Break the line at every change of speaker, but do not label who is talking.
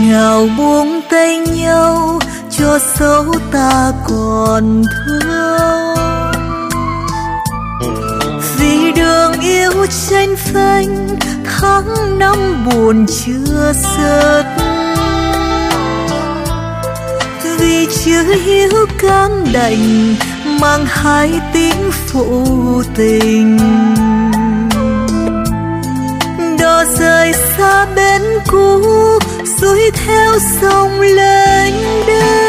nào buông tay nhau cho dấu ta còn thương. Vì đường yêu tranh phanh tháng năm buồn chưa dứt, vì chưa hiểu cam đành mang hai tiếng phụ tình. Đò rời xa bên cũ xuôi theo sông lênh đênh,